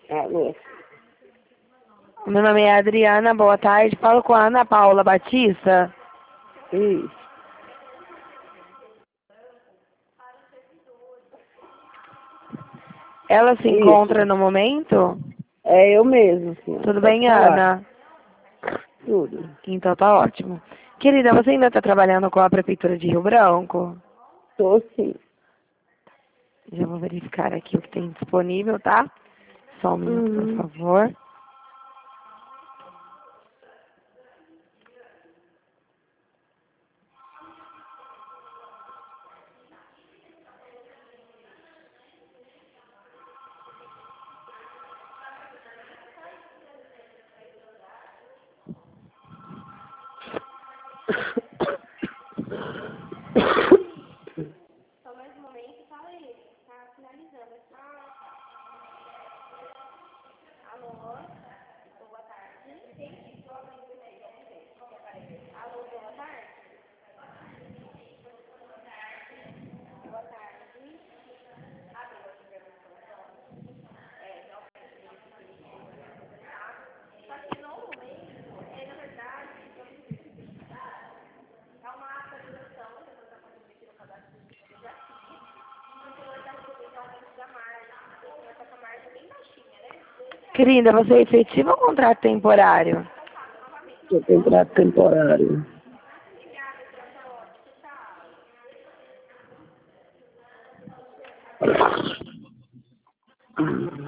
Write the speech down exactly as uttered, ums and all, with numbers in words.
Alô? Meu nome é Adriana, boa tarde. Falo com a Ana Paula Batista. Isso. Ela se encontra Isso. no momento? É eu mesmo, senhor. Tudo Pode bem, falar. Ana? Tudo. Então tá ótimo. Querida, você ainda está trabalhando com a Prefeitura de Rio Branco? Tô sim. Já vou verificar aqui o que tem disponível, tá? Só um minuto, por Uhum. favor. Querida, você é efetiva ou contrato temporário? Tô contrato temporário.